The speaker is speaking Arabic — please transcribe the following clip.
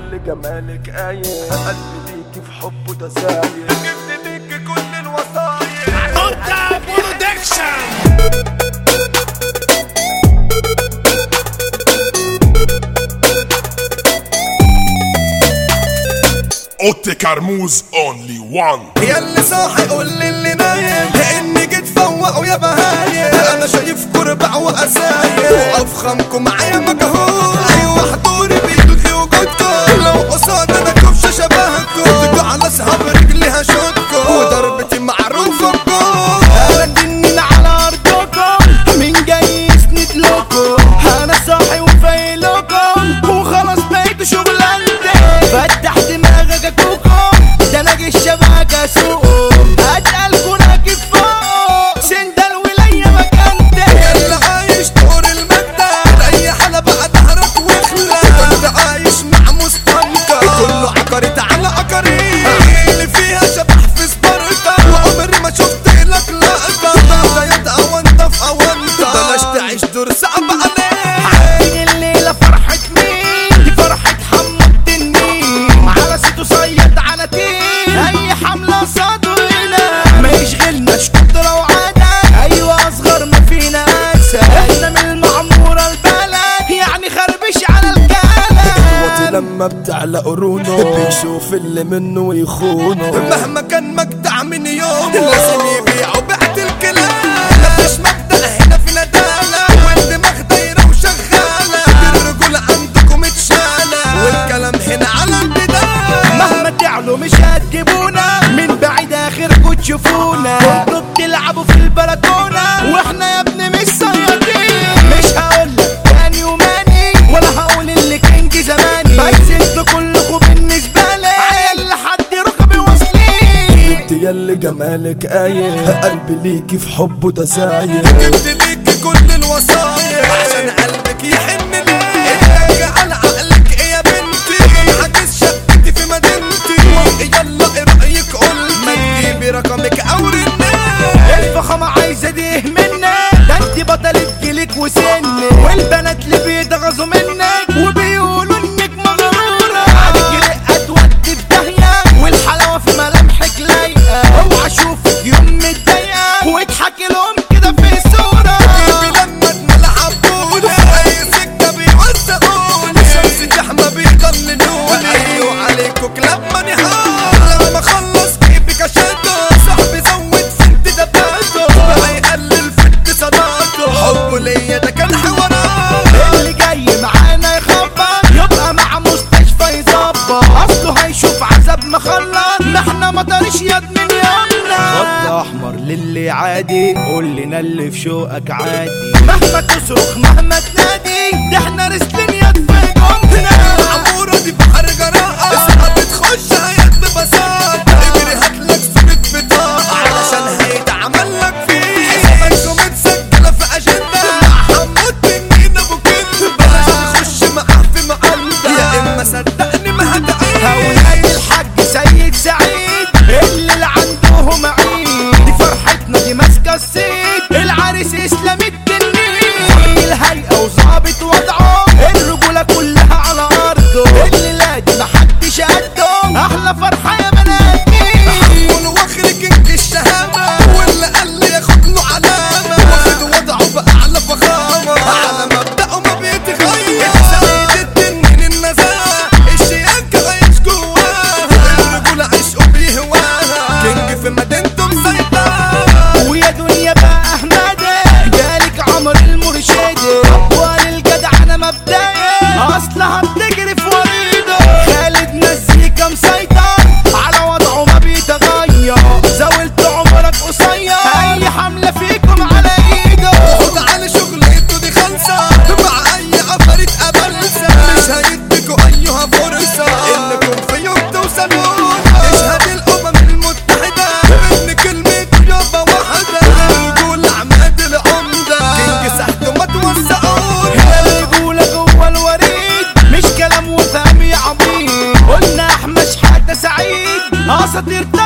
ياللي جمالك قايم قلبي ليكي في حبه ده سايق جبت ليكي كل الوصايا اوتا برودكشن. اوتي كرموز اونلي وان. ياللي صاحي قول للي نايم لاني جيت فوقوا يا بهايم. انا شايفكوا ربع وقسايم وافخمكم معايا مجهول. ايوه حضوري بيلغي وجودكم لو قصاد انا كفشه شبهكم. تجوا على سحاب رجلي هشوتكم وضربتي معروفه بكم. انا جنين على ارضكم مين جاي يسند لكم. انا صاحي وفايلكم وخلاص بقيتوا شغلانتي. فتح دماغك اكوكم ده انا جيش شبهك اسوقهم. اتقلكوا راكب فوق سند الولايه مكانتي. ياللي عايش دور المجدة اي حالة بقى ظهرك واخلع. كنت عايش مع مستنكر كله عقريت على عقريت. اللي فيها شبح في سبارتا وعمري ما شفت لك لقطة. ده يدقى وانت في اوانطة بلاش تعيش دور صعب عليك. عارفين الليله فرحه مين؟ دي فرحه حمد التنين. على سيتو صيد على تين اي حمله صادوا هنا ما يشغلناش قدره وعدد. ايوه اصغر ما فينا اسد احنا من المعموره البلد يعني خربش على الكلام. لما بتعلى قرونه بيشوف اللي منه ويخونه. مهما كان مجدع من يومه لازم يبيعوا بعت الكلام. مفيش مبدأ هنا في ندالة والدماغ دايرة وشغالة. الرجولة عندكم اتشالة والكلام هنا على البداية. مهما تعلوا مش هتجيبونا من بعيد اخركوا تشوفونا. كنتوا بتلعبوا في البلكونه واحنا يا ابني مش صيادين. مش هقولك تاني وماني ولا هقول اللي كنج زماني. بس انتوا كلكوا بالنسبه لي عيال لحد ركبي واصلين. انت ياللي جمالك قايم قلبي ليكي في حبه ده سايق. جبت ليكي كل الوصايا عشان قلبك يحن ليه. اتك على عقلك ايه يا بنتي حاجز شقتي في مدينتي. يلا ايه رايك قلتي ما تجيبي رقمك او رنيه. الفخامه عايزه ديه منك ده انت بطلة جيلك وسنك. والبنات اللي بيتغاظوا منك وبيقولوا انك مغروره. عليك رقه تودي في داهيه والحلاوه في ملامحك لايقه. اوعى اشوفك يوم متضايقه واضحكي لهم كده في صوره. لما اتملعب بوني اي سكه بيوثقوني. شمس جحمه بيضللوني. ايوه عليكوا كلاب نهار. لما اخلص جيبك اشده صاحبي زود في انتداباته بقى يقلل في اتصالاته. حبه ليا ده كان حوارات. اللي جاي معانا يخبط يبقى مع مستشفى يظبط. اصله هيشوف عذاب مخلط ما احنا مطرش يد من يومنا. خط احمر للي عادي قول لنا اللي في شوقك عادي. مهما تصرخ مهما تنادي ده احنا رسلين يد في جمنا. العمورة دي بحر جراءة اسمها بتخش هيك ببساطة. اجري هاتلك صورة بطاقة علشان هيتعمل لك فيه. حساباتكم متسجلة في أجندة مع حمود تنين أبو كنت. بلاش نخش معاه في مقلبة يا إما صدقني ما هتعيش. هؤلاء الحاج سيد سعيد اللي عندهم عيد. دي فرحتنا دي ماسكة السيد العريس اسلام التنين. الهيئة وظابط وضعه الرجولة كلها على أرضه. اللي لا دي محدش قده أحلى فرحة يا بناتي. حمول واخر كينج الشهامة واللي قال لي ياخد له علامة. واخد وضعه بأعلى فخامة على مبدأه ما بيتغير. سيد التنين النزاهة الشياكة عايش جواها. الرجولة عشقه بيهواها كينج في مدينته مسيطرة. ويا دنيا بقى أحمدي جالك عمر المرشدي. أبوال الجدع أنا مبدئي أصلها بتجري في وريده. خالد مزيكا مسيطر على وضعه ما بيتغير. زاولت عمرك قصير أي حملة فيكم على إيده. خد على شغلته دي خلصة مع أي عفاريت قبلسة. مش هيديكوا أيها فرصة إنكم في يوم توصلوا. اشهد الأمم المتحدة إن كلمته يابا واحدة. الرجولة عماد العمدة كينج سحته ما توسعوش. الرجولة جوه الوريد مش كلام وفهم يا عبيد. قلنا أحمد شحاتة سعيد أساطير